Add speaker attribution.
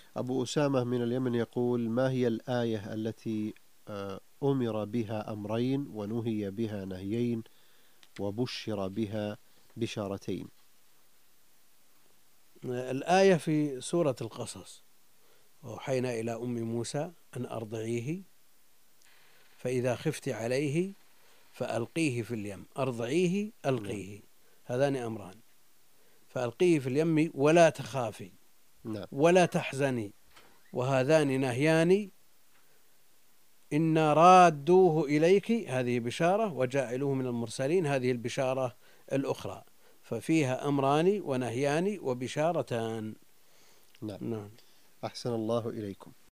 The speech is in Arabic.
Speaker 1: أبو أسامة من اليمن يقول: ما هي الآية التي أمر بها أمرين ونهي بها نهيين وبشر بها بشارتين؟
Speaker 2: الآية في سورة القصص: وأوحينا إلى أم موسى أن أرضعيه فإذا خفت عليه فألقيه في اليم. أرضعيه، ألقيه، هذان أمران. فألقيه في اليم ولا تخافي
Speaker 1: نعم.
Speaker 2: ولا تحزني، وهذان نهيان. إنا رادوه إليك، هذه بشارة، وجاعلوه من المرسلين، هذه البشارة الأخرى. ففيها أمران ونهيان وبشارتان.
Speaker 1: نعم.
Speaker 2: نعم.
Speaker 1: أحسن الله إليكم.